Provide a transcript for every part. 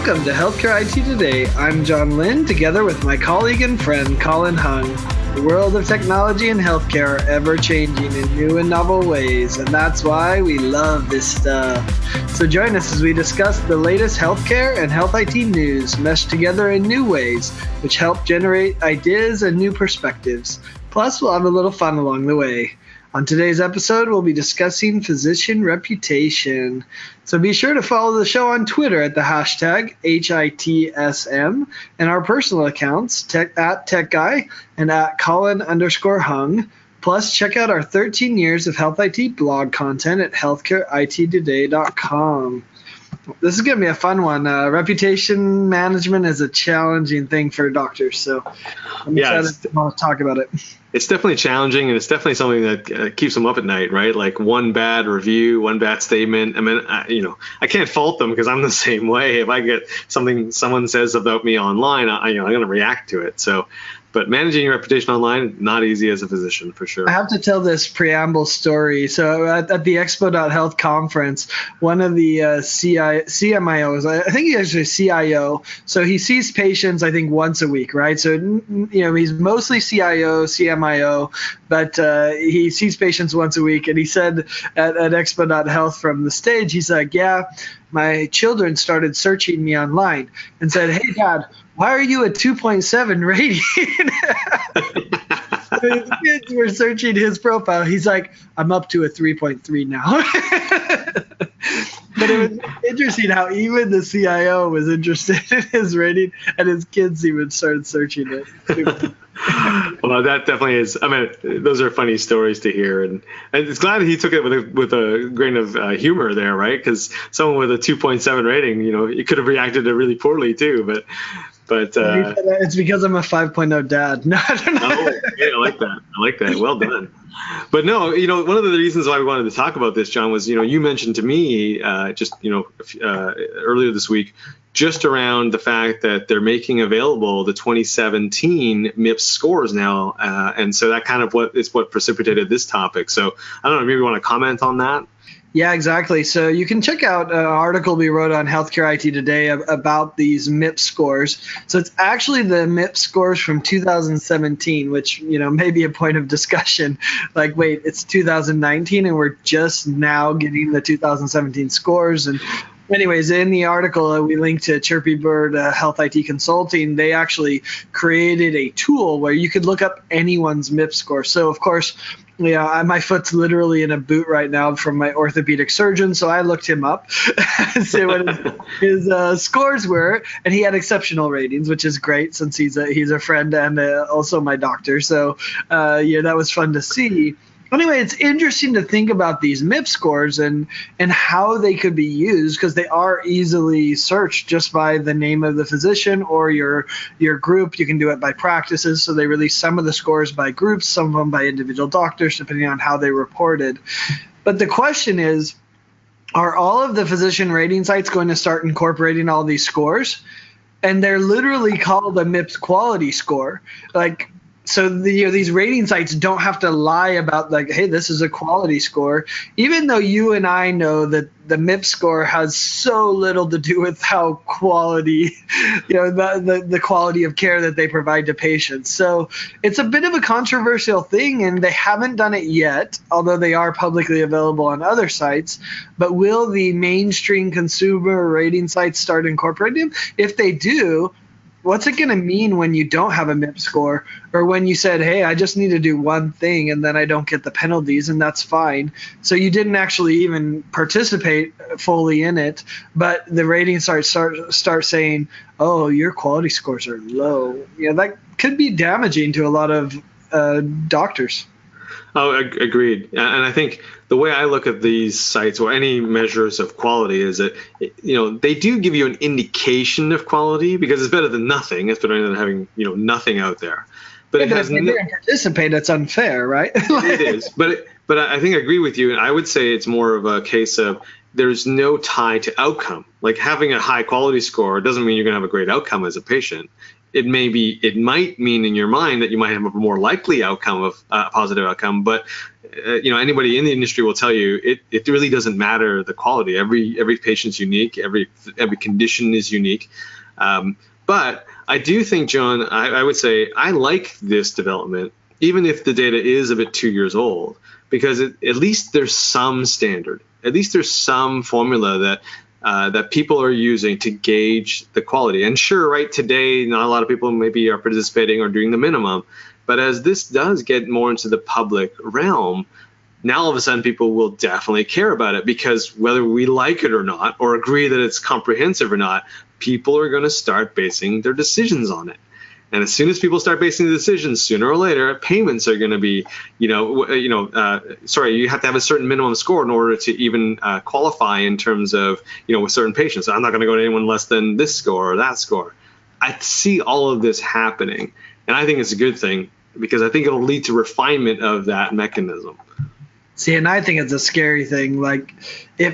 Welcome to Healthcare IT Today. I'm John Lynn, together with my colleague and friend Colin Hung. The world of technology and healthcare are ever-changing in new and novel ways, and that's why we love this stuff. So join us as we discuss the latest healthcare and health IT news meshed together in new ways, which help generate ideas and new perspectives. Plus, we'll have a little fun along the way. On today's episode, we'll be discussing physician reputation. So be sure to follow the show on Twitter at the hashtag HITSM and our personal accounts at TechGuy and at Colin_Hung. Plus, check out our 13 years of health IT blog content at healthcareittoday.com. This is going to be a fun one. Reputation management is a challenging thing for doctors, so I'm excited to talk about it. It's definitely challenging, and it's definitely something that keeps them up at night, right? Like one bad review, one bad statement. I mean, I can't fault them because I'm the same way. If I get something someone says about me online, I'm going to react to it. So, but managing your reputation online, not easy as a physician, for sure. I have to tell this preamble story. So at the Expo.Health conference, one of the CMIOs, I think he's actually a CIO, so he sees patients, I think, once a week, right? So, he's mostly CIO, CMIO, but he sees patients once a week. And he said at Expo.Health from the stage, he's like, yeah, my children started searching me online and said, hey, Dad, why are you a 2.7 rating? His kids were searching his profile. He's like, I'm up to a 3.3 now. But it was interesting how even the CIO was interested in his rating, and his kids even started searching it. Well, that definitely is. I mean, those are funny stories to hear, and it's glad that he took it with a grain of humor there, right? Because someone with a 2.7 rating, he could have reacted really poorly too. But it's because I'm a 5.0 dad. No, I don't know. Oh, yeah, I like that. Well done. But no, one of the reasons why we wanted to talk about this, John, was, you mentioned to me earlier this week, just around the fact that they're making available the 2017 MIPS scores now. And so that kind of what precipitated this topic. So I don't know, maybe you want to comment on that? Yeah, exactly. So you can check out an article we wrote on Healthcare IT Today about these MIPS scores. So it's actually the MIPS scores from 2017, which, may be a point of discussion. Like, wait, it's 2019 and we're just now getting the 2017 scores. And anyways, in the article, we linked to Chirpy Bird Health IT Consulting. They actually created a tool where you could look up anyone's MIPS score. So, of course, my foot's literally in a boot right now from my orthopedic surgeon, so I looked him up to see what his scores were, and he had exceptional ratings, which is great since he's a friend and also my doctor. So, that was fun to see. Anyway, it's interesting to think about these MIPS scores and how they could be used, because they are easily searched just by the name of the physician or your group. You can do it by practices, so they release some of the scores by groups, some of them by individual doctors, depending on how they reported. But the question is, are all of the physician rating sites going to start incorporating all these scores? And they're literally called a MIPS quality score. So these rating sites don't have to lie about hey, this is a quality score, even though you and I know that the MIPS score has so little to do with how quality, the quality of care that they provide to patients. So it's a bit of a controversial thing, and they haven't done it yet, although they are publicly available on other sites. But will the mainstream consumer rating sites start incorporating them? If they do, what's it going to mean when you don't have a MIPS score, or when you said, hey, I just need to do one thing and then I don't get the penalties, and that's fine? So you didn't actually even participate fully in it, but the ratings start saying, oh, your quality scores are low. That could be damaging to a lot of doctors. Oh, agreed. And I think the way I look at these sites or any measures of quality is that, they do give you an indication of quality, because it's better than nothing. It's better than having, nothing out there. But if they didn't participate, it's unfair, right? It is. But I think I agree with you. And I would say it's more of a case of there's no tie to outcome. Like, having a high quality score doesn't mean you're going to have a great outcome as a patient. it might mean in your mind that you might have a more likely outcome of a positive outcome, but anybody in the industry will tell you it really doesn't matter the quality. Every patient's unique. Every condition is unique. But I do think, John, I would say I like this development, even if the data is a bit 2 years old, because at least there's some standard. At least there's some formula that people are using to gauge the quality. And sure, right, today, not a lot of people maybe are participating or doing the minimum. But as this does get more into the public realm, now all of a sudden people will definitely care about it, because whether we like it or not, or agree that it's comprehensive or not, people are going to start basing their decisions on it. And as soon as people start basing the decisions, sooner or later, payments are going to be, you have to have a certain minimum score in order to even qualify in terms of, with certain patients. I'm not going to go to anyone less than this score or that score. I see all of this happening, and I think it's a good thing, because I think it'll lead to refinement of that mechanism. See, and I think it's a scary thing. Like, it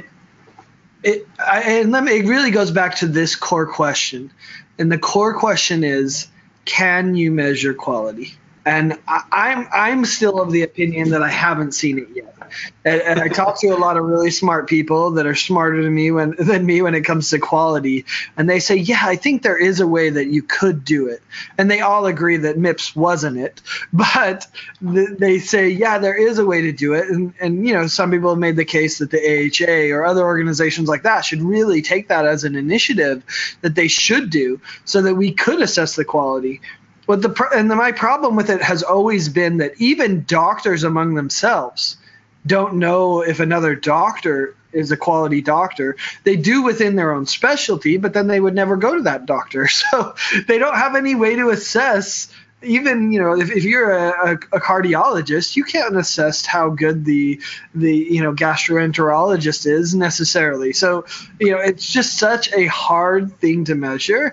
really goes back to this core question, and the core question is, can you measure quality? And I'm still of the opinion that I haven't seen it yet. And I talk to a lot of really smart people that are smarter than me when it comes to quality. And they say, yeah, I think there is a way that you could do it. And they all agree that MIPS wasn't it. But they say, yeah, there is a way to do it. And some people have made the case that the AHA or other organizations like that should really take that as an initiative that they should do, so that we could assess the quality. But my problem with it has always been that even doctors among themselves don't know if another doctor is a quality doctor. They do within their own specialty, but then they would never go to that doctor. So they don't have any way to assess. Even if you're a cardiologist, you can't assess how good the gastroenterologist is necessarily. So it's just such a hard thing to measure.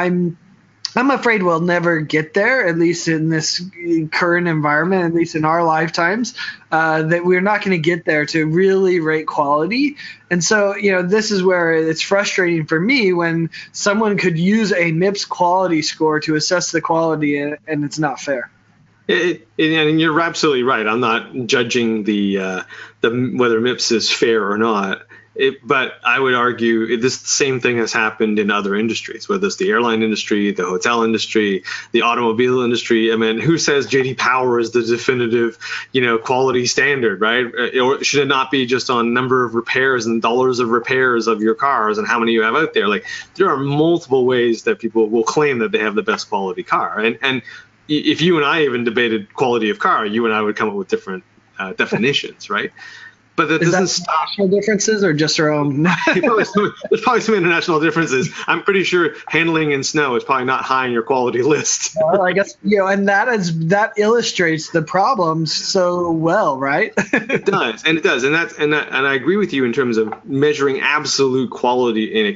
I'm afraid we'll never get there, at least in this current environment, at least in our lifetimes, that we're not going to get there to really rate quality. And so, this is where it's frustrating for me when someone could use a MIPS quality score to assess the quality, and it's not fair. And you're absolutely right. I'm not judging the whether MIPS is fair or not. But I would argue this same thing has happened in other industries, whether it's the airline industry, the hotel industry, the automobile industry. I mean, who says J.D. Power is the definitive, quality standard, right? Or should it not be just on number of repairs and dollars of repairs of your cars and how many you have out there? Like, there are multiple ways that people will claim that they have the best quality car. And if you and I even debated quality of car, you and I would come up with different definitions, right? But that doesn't stop. National differences or just our own? There's probably some international differences. I'm pretty sure handling in snow is probably not high on your quality list. Well, I guess, and that illustrates the problems so well, right? It does. And I agree with you in terms of measuring absolute quality in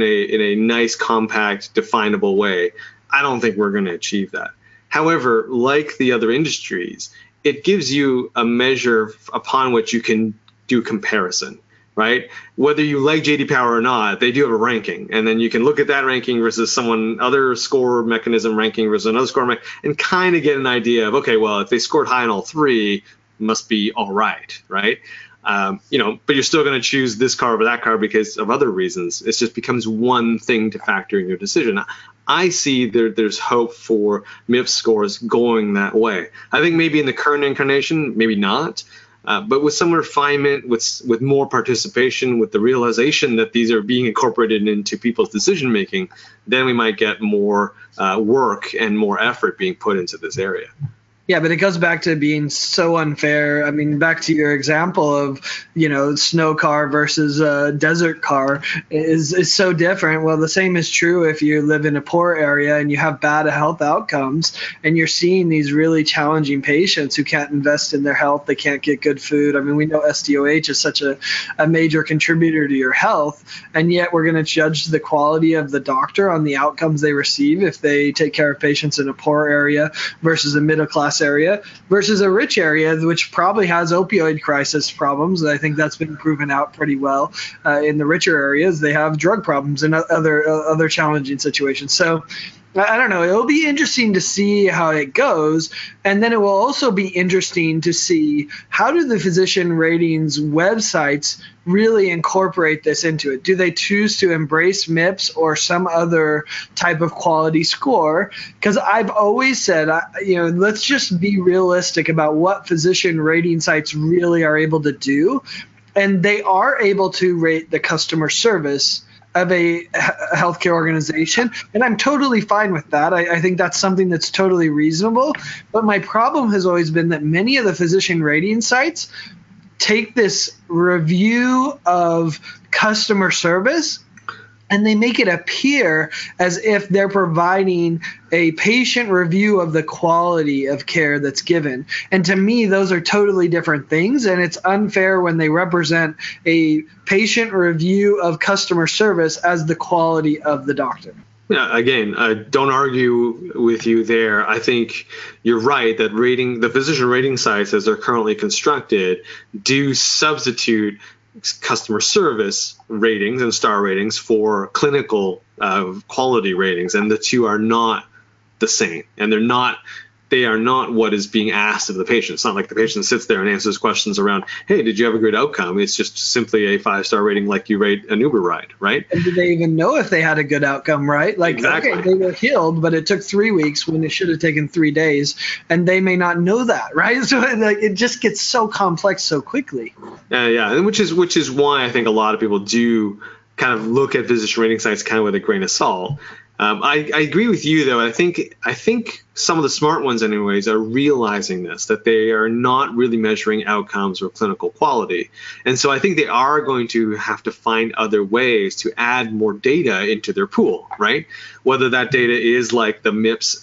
a nice, compact, definable way. I don't think we're going to achieve that. However, like the other industries, it gives you a measure upon which you can do comparison, right? Whether you like J.D. Power or not, they do have a ranking, and then you can look at that ranking versus other score mechanism ranking versus another score and kind of get an idea of, okay, well, if they scored high on all three, must be all right, right? But you're still going to choose this car over that car because of other reasons. It just becomes one thing to factor in your decision. I see there's hope for MIPS scores going that way. I think maybe in the current incarnation, maybe not. But with some refinement, with more participation, with the realization that these are being incorporated into people's decision making, then we might get more work and more effort being put into this area. Yeah, but it goes back to being so unfair. I mean, back to your example of, snow car versus a desert car is so different. Well, the same is true if you live in a poor area and you have bad health outcomes and you're seeing these really challenging patients who can't invest in their health. They can't get good food. I mean, we know SDOH is such a major contributor to your health, and yet we're going to judge the quality of the doctor on the outcomes they receive if they take care of patients in a poor area versus a middle class area versus a rich area, which probably has opioid crisis problems. I think that's been proven out pretty well. In the richer areas, they have drug problems and other challenging situations. So I don't know. It'll be interesting to see how it goes. And then it will also be interesting to see how do the physician ratings websites really incorporate this into it. Do they choose to embrace MIPS or some other type of quality score? Because I've always said, let's just be realistic about what physician rating sites really are able to do. And they are able to rate the customer service of a healthcare organization, and I'm totally fine with that. I think that's something that's totally reasonable. But my problem has always been that many of the physician rating sites take this review of customer service and they make it appear as if they're providing a patient review of the quality of care that's given. And to me, those are totally different things. And it's unfair when they represent a patient review of customer service as the quality of the doctor. Yeah, again, I don't argue with you there. I think you're right that the physician rating sites as they're currently constructed do substitute customer service ratings and star ratings for clinical quality ratings, and the two are not the same, and they are not what is being asked of the patient. It's not like the patient sits there and answers questions around, hey, did you have a good outcome? It's just simply a 5-star rating like you rate an Uber ride, right? And do they even know if they had a good outcome, right? Like, exactly. Okay, they were healed, but it took 3 weeks when it should have taken 3 days, and they may not know that, right? So it just gets so complex so quickly. Yeah, and which is why I think a lot of people do kind of look at physician rating sites kind of with a grain of salt. I agree with you, though. I think some of the smart ones, anyways, are realizing this, that they are not really measuring outcomes or clinical quality. And so I think they are going to have to find other ways to add more data into their pool, right? Whether that data is like the MIPS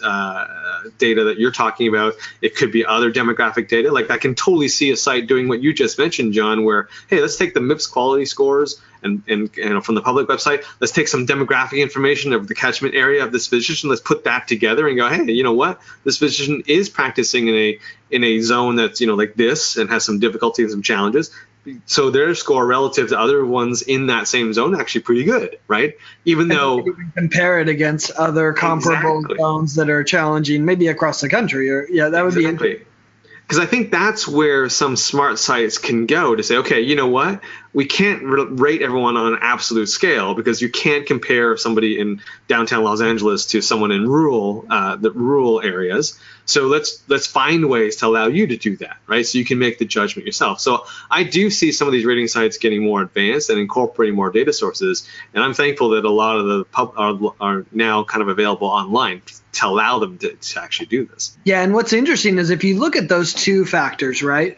data that you're talking about, it could be other demographic data. Like I can totally see a site doing what you just mentioned, John, where, hey, let's take the MIPS quality scores and from the public website, let's take some demographic information of the catchment area of this physician. Let's put that together and go, hey, you know what? This physician is practicing in a zone that's, like this and has some difficulty and some challenges. So their score relative to other ones in that same zone actually pretty good, right? Even though you can compare it against other comparable zones that are challenging, maybe across the country, that would be interesting. Because I think that's where some smart sites can go to say, okay, you know what? We can't rate everyone on an absolute scale because you can't compare somebody in downtown Los Angeles to someone in the rural areas. So let's find ways to allow you to do that, right? So you can make the judgment yourself. So I do see some of these rating sites getting more advanced and incorporating more data sources. And I'm thankful that a lot of the are now kind of available online to allow them to actually do this. Yeah, and what's interesting is if you look at those two factors, right?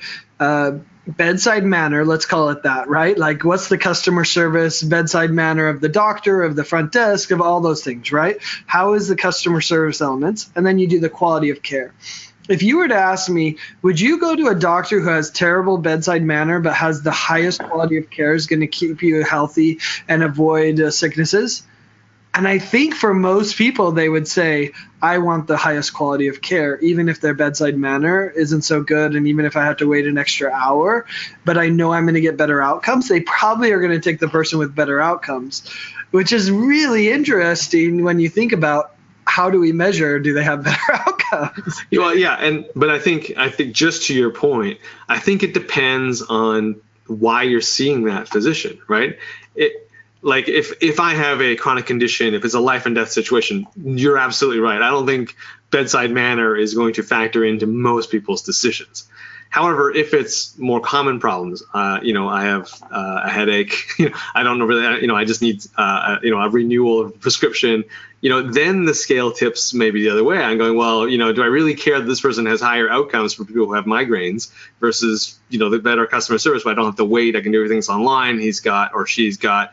Bedside manner, let's call it that, right? Like what's the customer service, bedside manner of the doctor, of the front desk, of all those things, right? How is the customer service elements? And then you do the quality of care. If you were to ask me, would you go to a doctor who has terrible bedside manner but has the highest quality of care, is going to keep you healthy and avoid sicknesses? And I think for most people, they would say, I want the highest quality of care, even if their bedside manner isn't so good. And even if I have to wait an extra hour, but I know I'm going to get better outcomes, they probably are going to take the person with better outcomes, which is really interesting when you think about how do we measure, do they have better outcomes? Well, yeah. But I think just to your point, I think it depends on why you're seeing that physician, right? Like if I have a chronic condition, if it's a life and death situation, you're absolutely right. I don't think bedside manner is going to factor into most people's decisions. However, if it's more common problems, I have a headache, I don't know really, I just need, a renewal of prescription, then the scale tips maybe the other way. I'm going, well, do I really care that this person has higher outcomes for people who have migraines versus, the better customer service where I don't have to wait. I can do everything online. He's got, or she's got,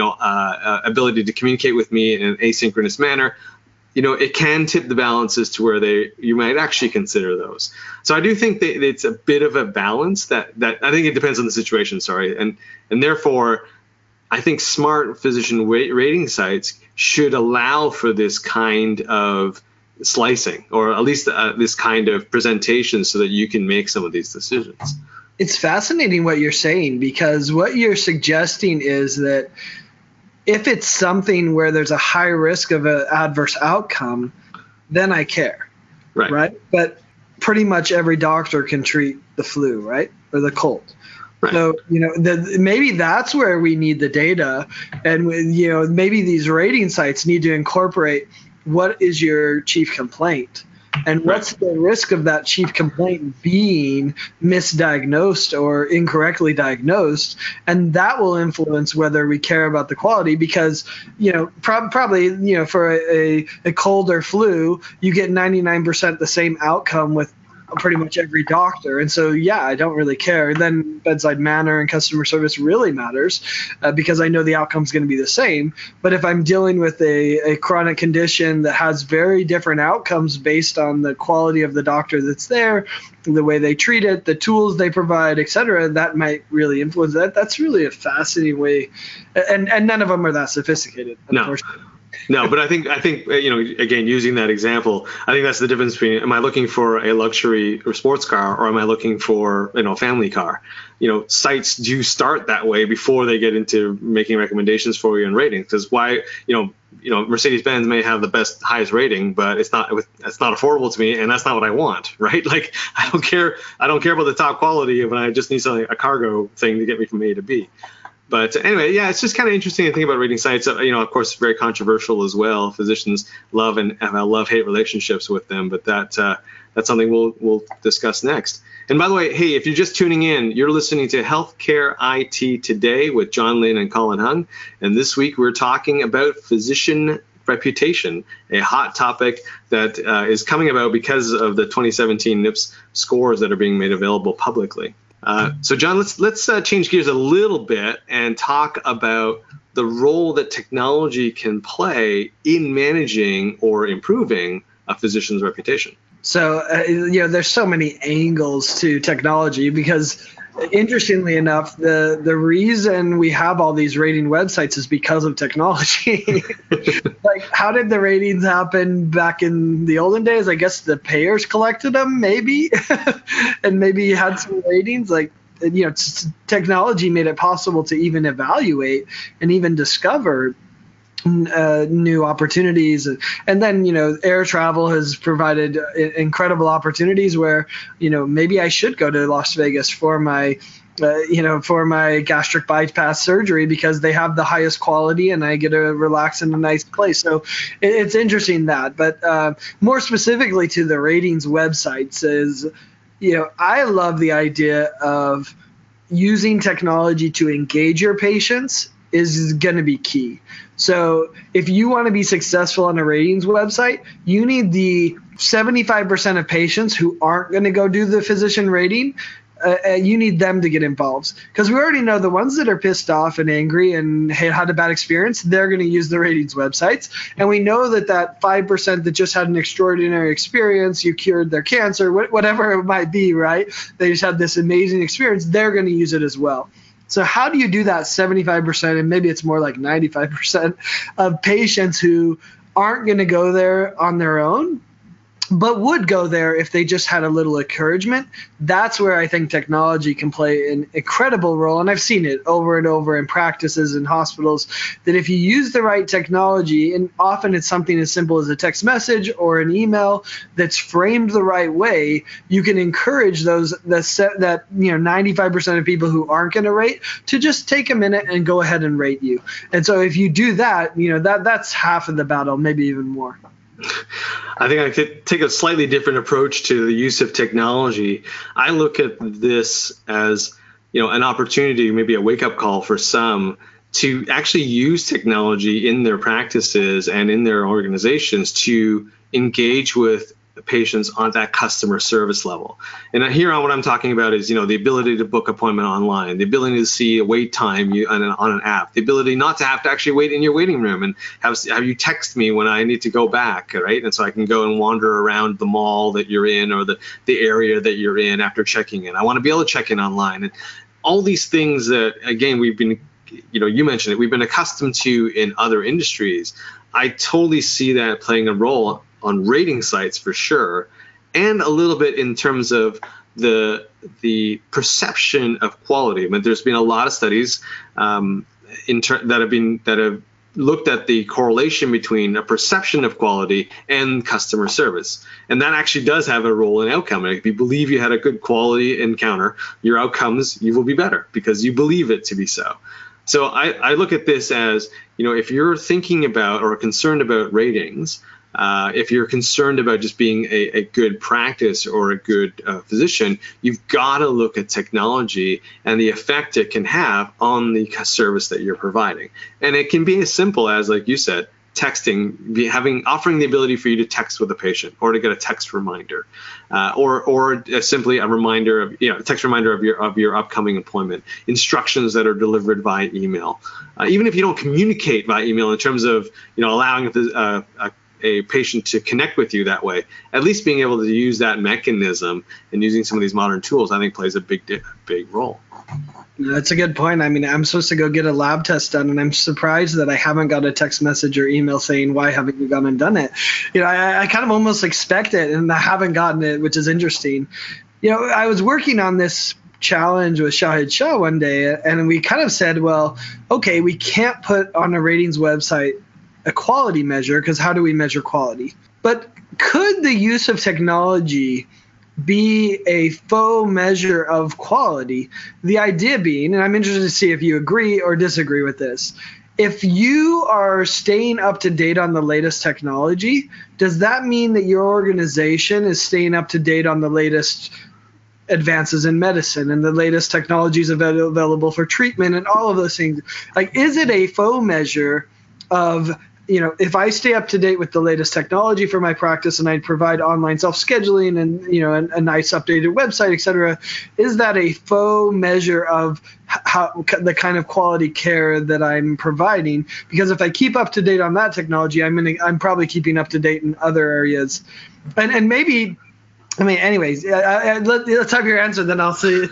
ability to communicate with me in an asynchronous manner. It can tip the balances to where you might actually consider those. So I do think that it's a bit of a balance that I think it depends on the situation. Sorry. And therefore I think smart physician rating sites should allow for this kind of slicing, or at least this kind of presentation so that you can make some of these decisions. It's fascinating what you're saying, because what you're suggesting is that if it's something where there's a high risk of an adverse outcome, then I care. Right. But pretty much every doctor can treat the flu, right? Or the cold. Right. So, maybe that's where we need the data, and, maybe these rating sites need to incorporate what is your chief complaint and what's the risk of that chief complaint being misdiagnosed or incorrectly diagnosed. And that will influence whether we care about the quality, because, probably, for a cold or flu, you get 99% the same outcome with pretty much every doctor. And so, I don't really care. Then bedside manner and customer service really matters, because I know the outcome is going to be the same. But if I'm dealing with a chronic condition that has very different outcomes based on the quality of the doctor that's there, the way they treat it, the tools they provide, et cetera, that might really influence that. That's really a fascinating way. And none of them are that sophisticated, unfortunately. No, but I think again, using that example, I think that's the difference between, am I looking for a luxury or sports car, or am I looking for a family car? Sites do start that way before they get into making recommendations for you and ratings. Because why, Mercedes-Benz may have the best, highest rating, but it's not affordable to me, and that's not what I want, right? Like, I don't care about the top quality when I just need a cargo thing to get me from A to B. But anyway, it's just kind of interesting to think about rating sites. Of course, very controversial as well. Physicians love and have love-hate relationships with them, but that's something we'll discuss next. And by the way, hey, if you're just tuning in, you're listening to Healthcare IT Today with John Lin and Colin Hung. And this week we're talking about physician reputation, a hot topic that is coming about because of the 2017 NIPS scores that are being made available publicly. So John, let's change gears a little bit and talk about the role that technology can play in managing or improving a physician's reputation. So, there's so many angles to technology, because interestingly enough, the reason we have all these rating websites is because of technology. Like, how did the ratings happen back in the olden days? I guess the payers collected them, maybe, and maybe you had some ratings. Like, technology made it possible to even evaluate and even discover new opportunities. And then, air travel has provided incredible opportunities where, maybe I should go to Las Vegas for my gastric bypass surgery, because they have the highest quality and I get to relax in a nice place. So it's interesting that. But more specifically to the ratings websites is, I love the idea of using technology to engage your patients is going to be key. So if you want to be successful on a ratings website, you need the 75% of patients who aren't going to go do the physician rating. You need them to get involved, because we already know the ones that are pissed off and angry and had a bad experience, they're going to use the ratings websites. And we know that 5% that just had an extraordinary experience, you cured their cancer, whatever it might be, right? They just had this amazing experience. They're going to use it as well. So how do you do that 75%, and maybe it's more like 95% of patients who aren't going to go there on their own, but would go there if they just had a little encouragement? That's where I think technology can play an incredible role. And I've seen it over and over in practices and hospitals, that if you use the right technology, and often it's something as simple as a text message or an email that's framed the right way, you can encourage that 95% of people who aren't going to rate to just take a minute and go ahead and rate you. And so if you do that, that's half of the battle, maybe even more. I think I could take a slightly different approach to the use of technology. I look at this as, an opportunity, maybe a wake-up call for some, to actually use technology in their practices and in their organizations to engage with patients on that customer service level. And here on what I'm talking about is, the ability to book appointment online, the ability to see a wait time on an app, the ability not to have to actually wait in your waiting room and have you text me when I need to go back, right? And so I can go and wander around the mall that you're in, or the area that you're in after checking in. I want to be able to check in online. And all these things that, again, we've been, you mentioned it, we've been accustomed to in other industries. I totally see that playing a role on rating sites for sure, and a little bit in terms of the perception of quality. I mean, there's been a lot of studies that have looked at the correlation between a perception of quality and customer service. And that actually does have a role in outcome. If you believe you had a good quality encounter, your outcomes, you will be better because you believe it to be so. So I look at this as, if you're thinking about or concerned about ratings, if you're concerned about just being a good practice or a good physician, you've got to look at technology and the effect it can have on the service that you're providing. And it can be as simple as, like you said, texting, offering the ability for you to text with a patient or to get a text reminder, or simply a reminder of, text reminder of your upcoming appointment, instructions that are delivered via email. Even if you don't communicate via email in terms of, allowing a patient to connect with you that way, at least being able to use that mechanism and using some of these modern tools, I think plays a big role. That's a good point. I mean, I'm supposed to go get a lab test done, and I'm surprised that I haven't got a text message or email saying, why haven't you gone and done it? I kind of almost expect it, and I haven't gotten it, which is interesting. I was working on this challenge with Shahid Shah one day, and we kind of said, well, okay, we can't put on a ratings website a quality measure, because how do we measure quality? But could the use of technology be a faux measure of quality? The idea being, and I'm interested to see if you agree or disagree with this, if you are staying up to date on the latest technology, does that mean that your organization is staying up to date on the latest advances in medicine and the latest technologies available for treatment and all of those things? Like, is it a faux measure of, if I stay up to date with the latest technology for my practice and I provide online self-scheduling and, a nice updated website, et cetera, is that a faux measure of how the kind of quality care that I'm providing? Because if I keep up to date on that technology, I'm probably keeping up to date in other areas. And maybe, anyways, let's have your answer, then I'll see.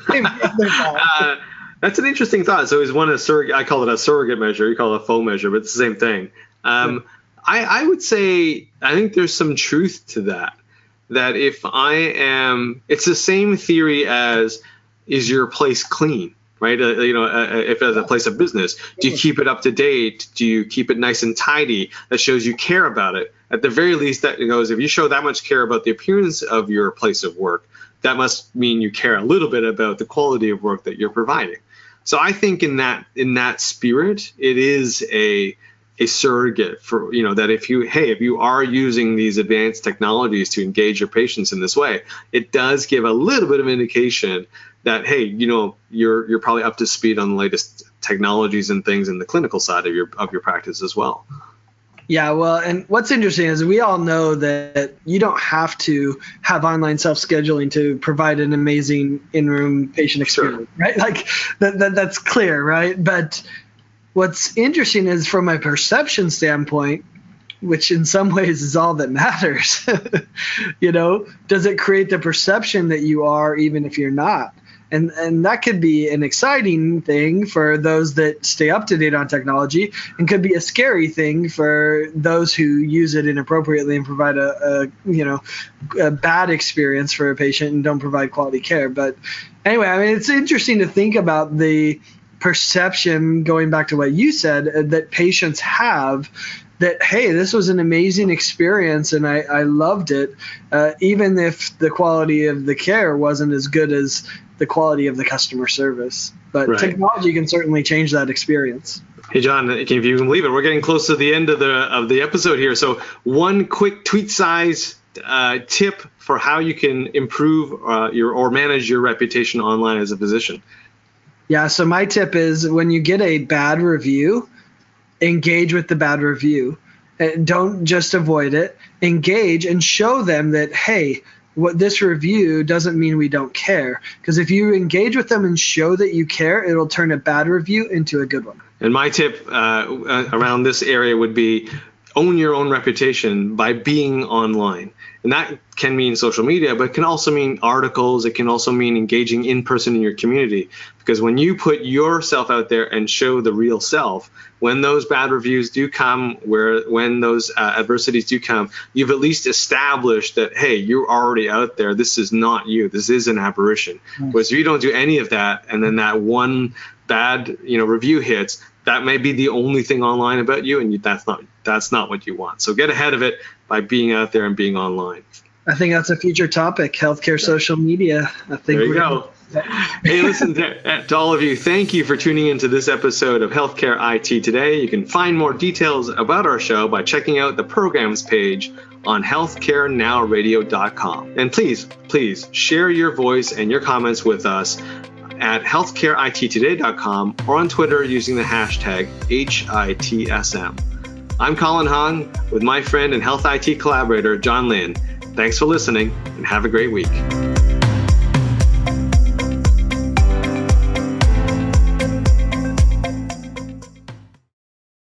That's an interesting thought. So is one a surrogate? I call it a surrogate measure. You call it a faux measure, but it's the same thing. I would say I think there's some truth to that. That if it's the same theory as, is your place clean, right? If as a place of business, do you keep it up to date? Do you keep it nice and tidy? That shows you care about it. At the very least, that goes, if you show that much care about the appearance of your place of work, that must mean you care a little bit about the quality of work that you're providing. So I think in that spirit, it is a surrogate for, that if you are using these advanced technologies to engage your patients in this way, it does give a little bit of indication that, hey, you're probably up to speed on the latest technologies and things in the clinical side of your practice as well. Yeah, well, and what's interesting is we all know that you don't have to have online self-scheduling to provide an amazing in-room patient experience, sure, right? Like that's clear, right? But what's interesting is from a perception standpoint, which in some ways is all that matters, does it create the perception that you are even if you're not? And that could be an exciting thing for those that stay up to date on technology, and could be a scary thing for those who use it inappropriately and provide a bad experience for a patient and don't provide quality care. But anyway, it's interesting to think about the perception, going back to what you said, that patients have, that, hey, this was an amazing experience and I loved it, even if the quality of the care wasn't as good as the quality of the customer service. But right, technology can certainly change that experience. Hey, John, if you can believe it, we're getting close to the end of the episode here. So one quick tweet-size tip for how you can improve or manage your reputation online as a physician. Yeah, so my tip is, when you get a bad review, engage with the bad review. Don't just avoid it. Engage and show them that, hey, what this review doesn't mean we don't care. Because if you engage with them and show that you care, it'll turn a bad review into a good one. And my tip around this area would be, own your own reputation by being online. And that can mean social media, but it can also mean articles. It can also mean engaging in person in your community. Because when you put yourself out there and show the real self, when those bad reviews do come, when those adversities do come, you've at least established that, hey, you're already out there. This is not you. This is an apparition. Whereas if you don't do any of that, and then that one bad review hits, that may be the only thing online about you, and that's not what you want. So get ahead of it by being out there and being online. I think that's a future topic, healthcare social media. I think there you go. Hey, listen, to all of you, thank you for tuning into this episode of Healthcare IT Today. You can find more details about our show by checking out the programs page on healthcarenowradio.com. And please share your voice and your comments with us at healthcareittoday.com or on Twitter using the hashtag HITSM. I'm Colin Hung with my friend and health IT collaborator, John Lynn. Thanks for listening and have a great week.